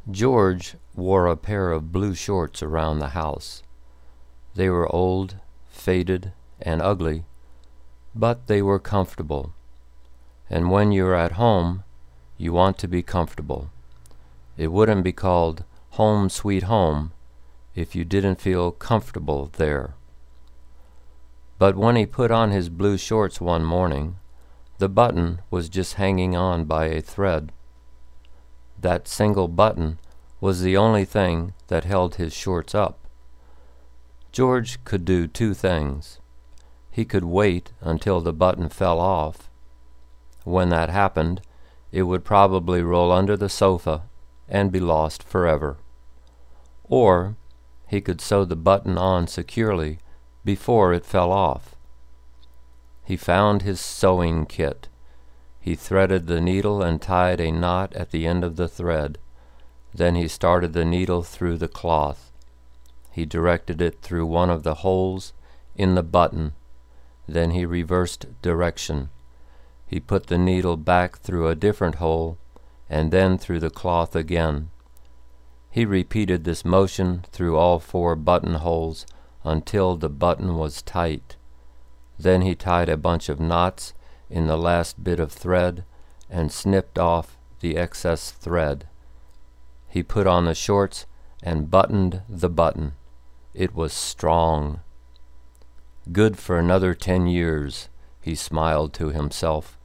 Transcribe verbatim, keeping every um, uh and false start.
George wore a pair of blue shorts around the house. They were old, faded, and ugly, but they were comfortable. And when you're at home, you want to be comfortable. It wouldn't be called Home Sweet Home if you didn't feel comfortable there. But when he put on his blue shorts one morning, the button was just hanging on by a thread. That single button was the only thing that held his shorts up. George could do two things. He could wait until the button fell off. When that happened, it would probably roll under the sofa and be lost forever. Or he could sew the button on securely before it fell off. He found his sewing kit. He threaded the needle and tied a knot at the end of the thread. Then he started the needle through the cloth. He directed it through one of the holes in the button. Then he reversed direction. He put the needle back through a different hole, and then through the cloth again. He repeated this motion through all four buttonholes until the button was tight. Then he tied a bunch of knots in the last bit of thread and snipped off the excess thread. He put on the shorts and buttoned the button. It was strong. Good for another ten years, he smiled to himself.